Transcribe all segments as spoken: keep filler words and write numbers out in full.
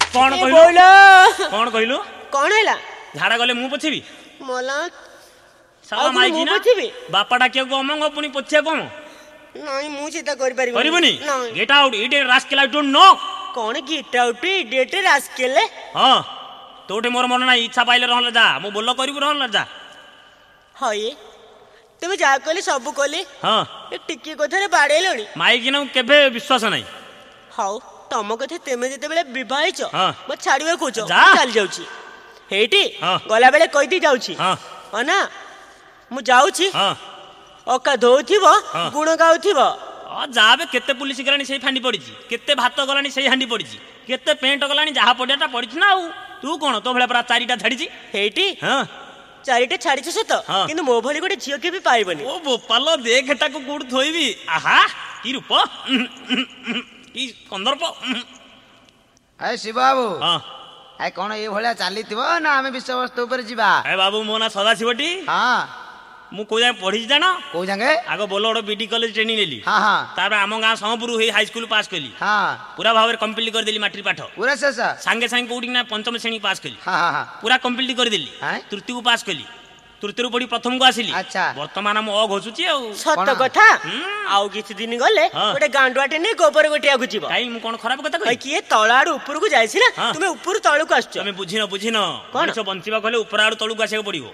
कौन कहलु कौन कहलु कौन हैला झाड़ा गले मु पोछिबी मला साला माइकी ना बापाटा के अमंग पुनी पोछिया कोन नहीं मु सीधा कर परिबो परिबोनी get out it rascal I don't know कौन गेट आउट इट रास्केल हां तोटे मोर मन ना इच्छा पाइले रहले जा मु बोल करिबो रहले जा हय तुम जा कहले सब कहले हां ए टिकी कथारे बाडेलोनी माइकी ना केबे विश्वास नाही हाउ तम कथे तेमे जते बेले विवाह छ हां म छाड़िवे खोज चल जाउची हेटी गला बेले कहिदी जाउची हां अना मु जाउची हां ओका धोउथिबो गुण गाउथिबो आ जाबे केते पुलिस गलानी सेही फांडी पड़ीची केते भात गलानी सेही हांडी पड़ीची केते पेंट गलानी जहा पडियाटा पड़ीची ना तू कोन तो भले पूरा चारिटा छाड़ीची हेटी हां चारिटा छाड़ीछ सत किंतु मो भली गोटे झियो के भी पाइबनी ओ बोपालो देख एटा को गुड थोइबी आहा की रूप की कंदर्प ए शिवबाबू हां ए कोन ए भलिया चालीथिबो ना हमें विषय वस्तु ऊपर जीवा ए बाबू मो ना सदा शिवटी हां मु को जाय पढी जाना को जांगे आगो बोलोड बीडी कॉलेज ट्रेनिंग लेली हां हां तार आम गां समपुर हे हाई स्कूल पास कली हां पूरा भाव कंप्लीट कर देली मैट्रिक पाठ पूरा शेष संगे संगे कोडी ना पंचम श्रेणी पास कली हां हां पूरा कंप्लीट कर देली तृतीय को पास कली तृतीय रु पडी प्रथम को आसिली अच्छा वर्तमान मो घोसुची आ सत्य कथा आउ किछि दिन गले गोटे गांडुआटे ने गोबर गोटिया को जीव काई मु कोन खराब कथा कहि किए तळाडू ऊपर को जायछि ना तुमे ऊपर तळु को आछो तुमे बुझिनो बुझिनो मनुष्य बंचिबा कहले ऊपर आडू तळु को आसे पड़िबो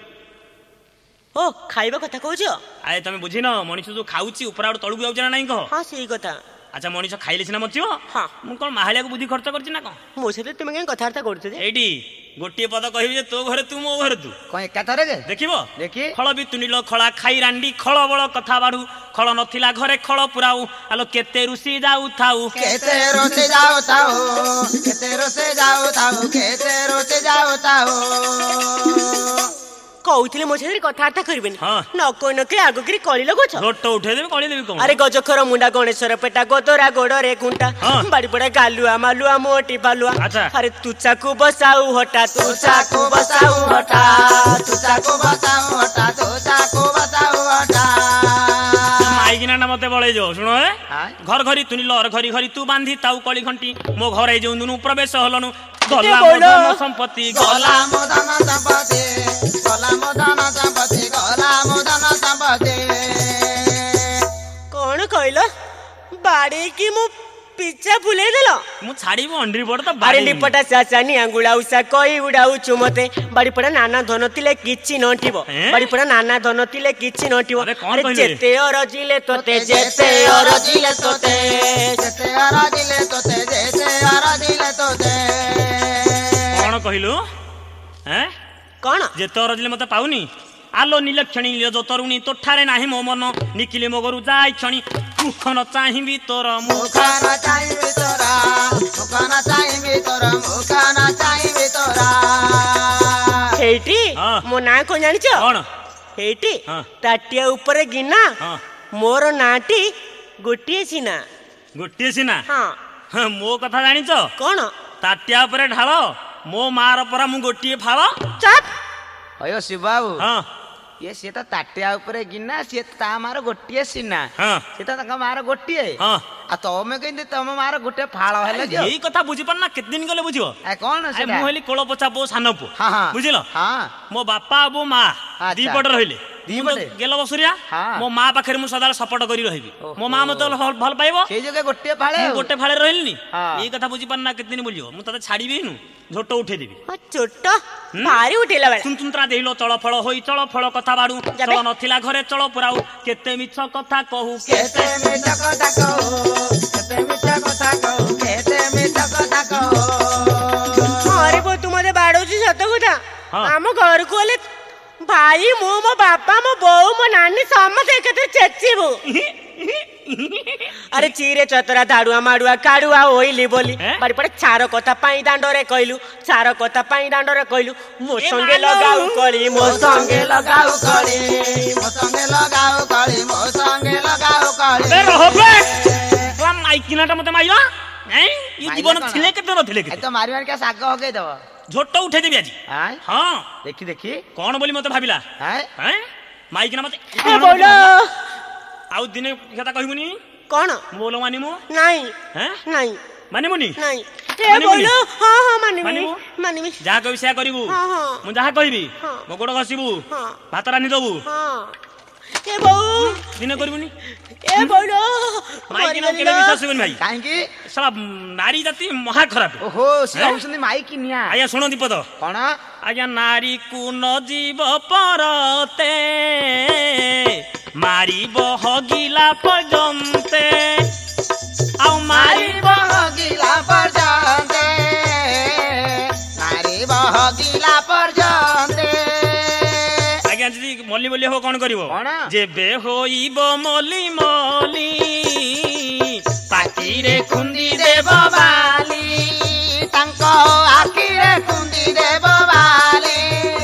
ओ खाइबा कथा कहजो आए तुमे बुझिनो मनुष्य जो खाउची ऊपर आडू तळु को जाउछ ना नहीं कह हां सही कथा अच्छा मनुष्य खाइले सिना मचियो हां मु कोन माहालिया को बुद्धि खर्च करछि ना कोन मो से तुमे के कथार्था करछ जे एडी गोटिए पद कहबी जे तो घरे तू मो घरे तू कोन एका थरे जे देखिबो देखि खळ भी तुनिलो खळा खाई रांडी खळ बळ कथा बाडू खळ नथिला घरे खळ पुराऊ आलो केते रुसी जाऊ थाऊ केते रोसे जाऊ थाऊ केते रोसे जाऊ थाऊ केते रोसे जाऊ थाऊ कहउथिले मो से कथार्था करबेनी न कोइ न के आगो करी कली लगोछ लोटो उठे देबे कली देबे कोन अरे गजखर मुंडा गणेशर पेटा गोदरा गोड़ रे गुंटा बाड़ी पड़ा गालुआ मालुआ मोटी बालुआ अरे तुचा को बसाऊ हटा तुचा को बसाऊ हटा तुचा को बसाऊ हटा तुचा को बसाऊ हटा माइकिना ना मते बळे जो सुनो ए घर घरी तुनी लर घरी घरी तू बांधी ताऊ कली घंटी मो घरे जो दुनु प्रवेश हलनु गला मोदन संपत्ति गला मोदन संपत्ति गला मोदन संपत्ति गला मोदन संपत्ति कोन कहलो बाड़ी की मु पीछा भूले देलो मु छाड़ी बो अंडरी बड़ त बाड़ी निपटा सासानी अंगुला उसा कई उडाउ चुमते बाड़ी पड़ा नाना धनतिले किछि नटिबो बाड़ी पड़ा नाना धनतिले किछि नटिबो अरे जेते अरजिले तोते जेते अरजिले तोते जेते अरजिले तोते जेते अरजिले तोते कोन कहिलु हैं कोन जेते अरजिले मते पाउनी आलो नीलक्षणी लीलो तरुणी तो ठारे नाही मो मन निकिले मो गरु जाई क्षणी मुखन चाहिबी तोर मुखन चाहिबी तोरा मुखन चाहिबी तोरा मुखन चाहिबी तोरा हेटी मो ना को जानि छ कोन हेटी टाटिया ऊपर गिना मोर नाटी गोटिए सिना गोटिए सिना हां मो कथा जानि छ कोन टाटिया ऊपर ढालो मो मार परा मु गोटिए फाळो चप अयो शिवबाबू हां ये से तो ताटिया ऊपर गिना से ता मार गोटिए सिना हां से तो तका मार गोटिए हां आ तमे कहते तम मार गोटे फाळ हेले जे एई कथा बुझी पर ना केत दिन गले बुझियो ए कोन से मु हेली कोळ पचा बो सानपो हां हां बुझिलो हां मो बापा बो मां दी पड रहिले दी पडे गेलो बसुरिया मो मां पाखरे मु सदा सपोर्ट करी रहिबी मो मां मते भल पाइबो से जगे गोटे फाळे गोटे फाळे रहिलनी एई कथा बुझी पर ना केत दिन बुझियो मु तते छाडीबी नु झोटो उठे देबी छोटो भारी उठेला बेला तुम तुंतरा देलो चळ फळ होई चळ फळ कथा बाडू चळ नथिला घरे चळ पुराऊ केते मिछ कथा कहू केते मिछ कथा कहू केते मिछ कथा कहू केते मिछ कथा कहू अरे बो तुम मते बाडोची सत कथा हम घर को ले भाई मो मो बापा मो बोऊ मो नानी समते केते चेचिबो अरे चीरे चतरा दाडुआ माडुआ काडुआ होइली बोली बाड़ी पड़े छार कथा पाई दांडरे कहलु छार कथा पाई दांडरे कहलु मो संगे लगाऊ कली मो संगे लगाऊ कली मो संगे लगाऊ कली मो संगे लगाऊ कली बे रहो बे तुम माइकिनाटा मते माइला नहीं ये जीवन थिले केते न थिले केते ए तो मारी मारी के साग होके दबो झोटो उठे देबी आज हां देखी देखी कोन बोली मते भाबिला हैं हैं माइकिना मते ए बोलो आउ दिने कथा कहमुनी कोन बोलो मानिमु नहीं हैं नहीं मानिमुनी नहीं ए बोलो हां हां मानिबी जहाँ कहबी सेया करिबू मु जहाँ कहबी मो गोड़ घसीबू भात रानी दबू ए बौ दिने करबुनी ए बौलो माइकी न केबे विश्वास करबुनी भाई काहे की साला नारी जाति महा खराब ओहो से होसनी माइकी निया आया सुनो दीपद कोन आज्ञा नारी को न जीव परते मारी बहगिला पर्यन्ते आउ मारी बहगिला पर्यन्ते मारी बहगिला पर्यन्ते आज्ञा जी मल्ली मल्ली हो कौन करिवो कोन जेबे होइबो मल्ली मल्ली पाटीरे खुंदी देव बाली तांको आखिरे खुंदी देव बाली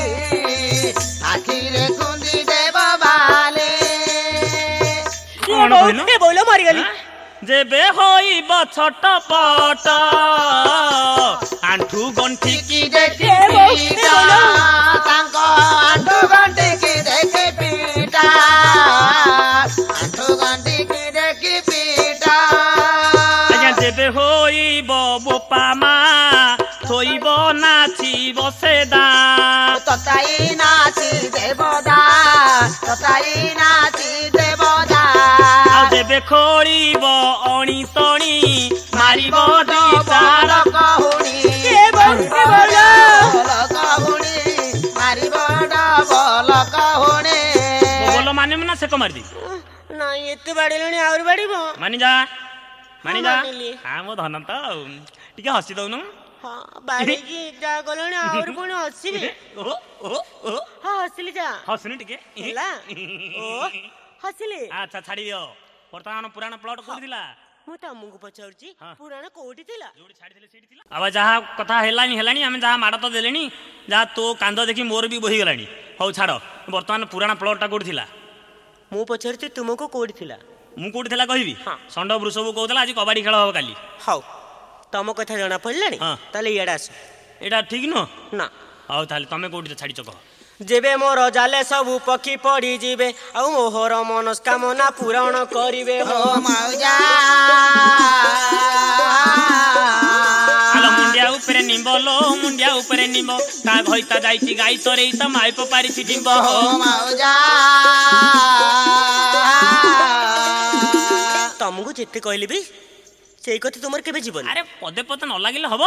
आखिरे खुंदी देव बाली कौन कहलो ए बोलो मरि गली जेबे होइब छटपट आंठू गंठी की देखि पीटा तांको आंठू गंठी की देखि पीटा आंठू गंठी की देखि पीटा आज्ञा जेबे होइब बोपा मा थोइब नाची बसेदा तताई नाची देवदा तताई नाची देवदा जेबे खोलिब अणी तणी मारिब दिचार कहुणी ए बोल ए बोलो कहुणी मारिब डबल कहुणी बोल माने ना से को मार दी नाही एते बाडीलणी आउर बाडीबो मानि जा मानि जा मानिली। हां मो धन त टिके हसी दउनु हां बाडी की जा गलणी आउर कोन हसीबे ओ ओ ओ हां हसली जा हसनी टिके ହେଲା ओ हसली अच्छा छाड़ी दियो वर्तमान पुराना प्लॉट कोठी थिला मु तमको पचाउची पुराना कोठी थिला जोडी छाड़ी देले सीडी थिला अब जहा कथा हेलानी हेलानी हम जहा माड तो देलेनी जहा तो कांद देखि मोर भी बही गलानी हौ छाड़ो वर्तमान पुराना प्लॉट टा कोठी थिला मु पचारती तुमको कोठी थिला मु कोठी थिला कहबी संड वृषभ कहतला आज कबड्डी खेल हो काली हाउ तम कथा जणा पड़लानी ताले इयाडा आस एटा ठीक न ना हौ ताले तमे कोठी छाड़ी चक जेबे मोर जाले सबु पक्षी पड़ी जीवे आ मोहर मनस्कामना पूरण करिवे हो मौजा आलो मुंडिया ऊपर निंबलो मुंडिया ऊपर निंब का भइता जाईची गाई तोरे त माइप पारिछि डिंब हो मौजा तमको जेते कहली भी सेई कथि तुमर केबे जीवन अरे पदे पदे न लागिले हबो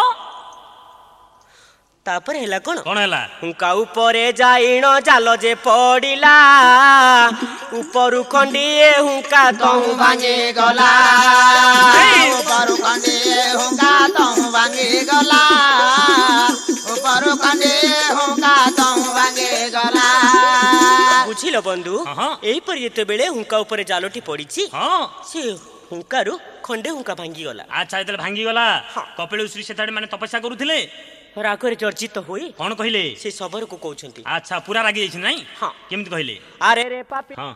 तापर हैला कोन कोन हैला हुंका ऊपरे जाइण जाल जे पड़िला ऊपरु खंडिए हुंका तहु भांगे गला ऊपरु खंडिए हुंका तहु भांगे गला ऊपरु खंडिए हुंका तहु भांगे गला बुझिलो बंधु एही पर जेते बेले हुंका ऊपरे जालटी पड़िछि हां से हुंकारू खंडे हुंका भांगी गला अच्छा एतले भांगी गला कपिल श्री सेताडे माने तपस्या करूथिले रागरे चर्चित होई कोन कहिले से सबर को कहउछंती अच्छा पूरा रागी जाइछ नै हां केमिति कहिले अरे रे पापी हां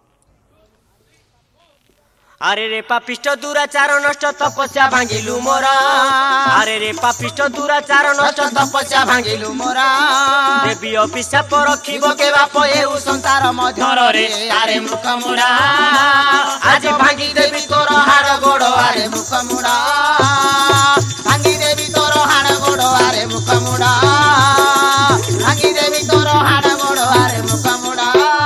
अरे रे पापिष्ट दुराचार नष्ट तपस्या भांगिलु मोरा अरे रे पापिष्ट दुराचार नष्ट तपस्या भांगिलु मोरा देवी अभिशाप रखिबो के बाप एउ संसार मध्यर रे अरे मुख मुड़ा आज भांगी देवी तोर हाड़ गोड़ अरे मुख मुड़ा भांगी देवी तोर हाड़ गोड़ अरे मुख मुड़ा भांगी देवी तोर हाड़ गोड़ अरे मुख मुड़ा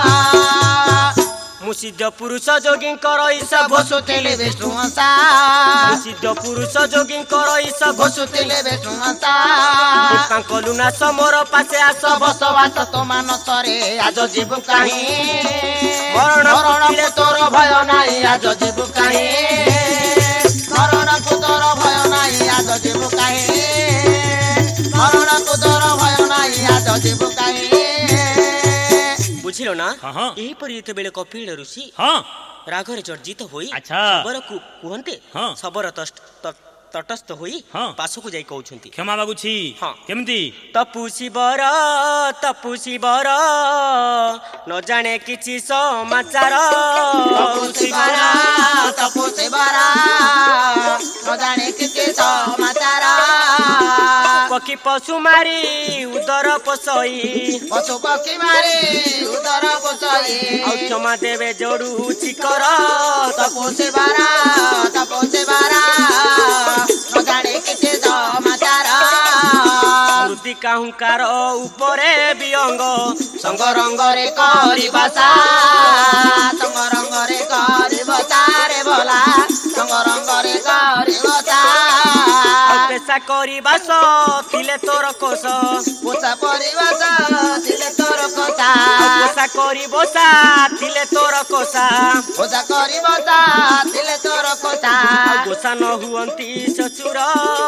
मुसिद्ध पुरुष जोगी कर ईश घोषुतिले विष्णुसा मुसिद्ध पुरुष जोगी कर ईश घोषुतिले विष्णुसा कांकलुना समोर पासे आस बसवास तो मानस रे आज जीव काहे मरण मरण तोर भय नाही आज जीव काहे मरण को तोर भय नाही आज जीव काहे मरण को तोर भय नाही आज जीव काहे बुझिलो ना हां एही पर जेते बेले कपिल ऋषि हां रागरे चर्चित होई अच्छा सबर को कुहंते हां सबर तटस्थ तटस्थ होई पासको जाई कहउछंती क्षमा मागुछि केमिति तपु शिवर तपु शिवर न जाने किछि समाचार तपु शिवर तपु शिवर न जाने किछि समाचार पक्षी पशु मारी उदर पोसई पशु पक्षी मारी उदर पोसई औ क्षमा देवे जोड़ू चिकर तपु शिवर तपु शिवर न जाने किछि समाचार ଅଧିକା ହୁଙ୍କାର ଉପରେ ବିଅଙ୍ଗ ସଙ୍ଗ ରଙ୍ଗରେ କରିବ ସା ସଙ୍ଗ ରଙ୍ଗରେ କରିବ ସାରେ ଭଲା ସଙ୍ଗ ରଙ୍ଗରେ କରିବ ସା ପେଶା କରିବା ଥିଲେ ତୋର କୋଷ ପୋଷା ପରିବାସ ଥିଲେ ତୋର କୋଷା ପୋଷା କରିବ ଥିଲେ ତୋର କୋଷା ପୋଷା କରିବ ଥିଲେ ତୋର କୋଷା ଗୋଷା ନ ହୁଅନ୍ତି ଶ୍ୱଶୁର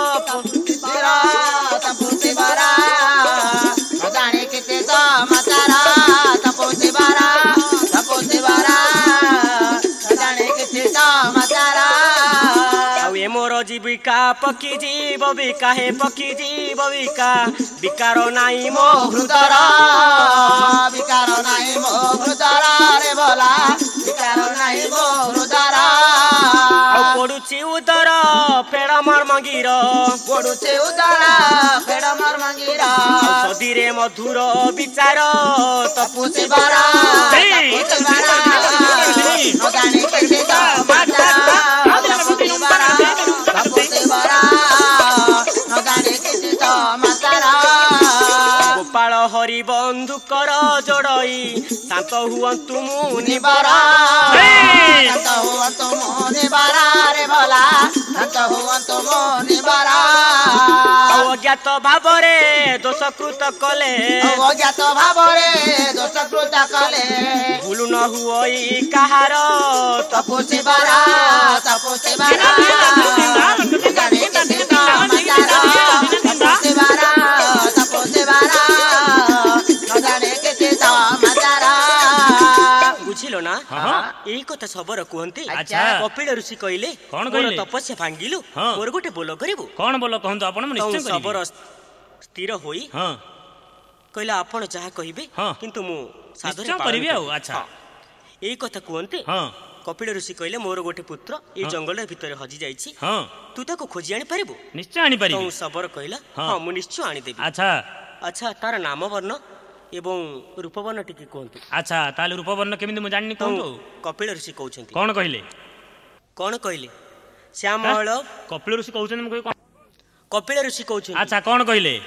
ତପୁଷିବରା ଜାଣି କେତେ ସମାଚାର ତପୁଷିବରା ତପୁଷିବରା ଜାଣି କେତେ ସମାଚାର ଆଉ ଏ ମୋର ଜୀବିକା ପକ୍ଷୀ ଜୀବ ବିକା ହେ ପକ୍ଷୀ ଜୀବ ବିକା ବିକାର ନାଇଁ ମୋ ହୃଦର ବିକାର ନାହିଁ ମୋ ହୃଦର ରେ ଭଲା ବିକାର ନାହିଁ ମୋ ହୃଦର ଆଉ ପଡୁଛି ଉଦର ଫେଡ଼ ମର୍ମଙ୍ଗୀର ପଡୁଛି ଉଦର ଫେଡ଼ ମର୍ମଙ୍ଗୀର ସଦୀରେ ମଧୁର ବିଚାର ତପୁଷିବର ତପୁଷିବର ଜାଣି କେତେ ସମାଚାର ତପୁଷିବର ତପୁଷିବର ଜାଣି କେତେ ସମାଚାର ଗୋପାଳ ହରି ବନ୍ଧୁକର ଯୋଡ଼ଇ ଶାନ୍ତ ହୁଅନ୍ତୁ ମୁନିବର ଶାନ୍ତ ହୁଅନ୍ତୁ ମୁନିବର ରେ ଭଲା ଶାନ୍ତ ହୁଅନ୍ତୁ ମୁନିବର ଅଜ୍ଞାତ ଭାବରେ ଦୋଷକୃତ କଲେ ଅଜ୍ଞାତ ଭାବରେ ଦୋଷକୃତ କଲେ ଭୁଲ ନ ହୁଅଇ କାହାର ତପୁଷିବର ତପୁଷିବର ଜାଣି କେତେ ସମାଚାର ତପୁଷିବର ତପୁଷିବର ଜାଣି କେତେ ସମାଚାର ବୁଝିଲ ନା ଏଇ କଥା ସବର କୁହନ୍ତି ଆଚ୍ଛା। କପିଳ ଋଷି କହିଲେ କଣ ମୋର କହିଲେ? ତପସ୍ୟା ଭାଙ୍ଗିଲୁ ହଁ। ମୋର ଗୋଟେ ବୋଲ କରିବୁ କଣ ବୋଲ କହନ୍ତୁ ଆପଣ ମୁଁ ନିଶ୍ଚୟ କରିବି। ସବର ସ୍ଥିର ହୋଇ ହଁ କହିଲା ଆପଣ ଯାହା କହିବେ ହଁ। କିନ୍ତୁ ମୁଁ ସାଧୁରେ ନିଶ୍ଚୟ ପାଳନ କରିବି ଆଉ, କରିବି। ଆଚ୍ଛା। ହଁ। ଏଇ କଥା କୁହନ୍ତି ହଁ କପିଳ ଋଷି କହିଲେ ମୋର ଗୋଟେ ପୁତ୍ର ଏଇ ହଁ। ଜଙ୍ଗଲ ଭିତରେ ହଜି ଯାଇଛି ହଁ ତୁ ତାକୁ ଖୋଜି ଆଣିପାରିବୁ ନିଶ୍ଚୟ ଆଣିପାରିବି। ତ ସବର କହିଲା ହଁ। ହଁ ମୁଁ ନିଶ୍ଚୟ ଆଣିଦେବି ଆଚ୍ଛା ଆଚ୍ଛା ତାର ନାମ ବର୍ଣ୍ଣ ଏବଂ ରୂପବର୍ଣ୍ଣ ଟିକେ କୁହନ୍ତୁ ଆଚ୍ଛା ତାହେଲେ ରୂପବର୍ଣ୍ଣ କେମିତି ମୁଁ ଜାଣିନି ତ କୁହନ୍ତୁ। କପିଳ ଋଷି କହୁଛନ୍ତି କଣ କହିଲେ? କଣ କହିଲେ ଶ୍ୟାମଳ କପିଳ ଋଷି କହୁଛନ୍ତି ମୁଁ କହିବି କଣ? କପିଳ ଋଷି କହୁଛନ୍ତି ଆଚ୍ଛା କଣ କହିଲେ?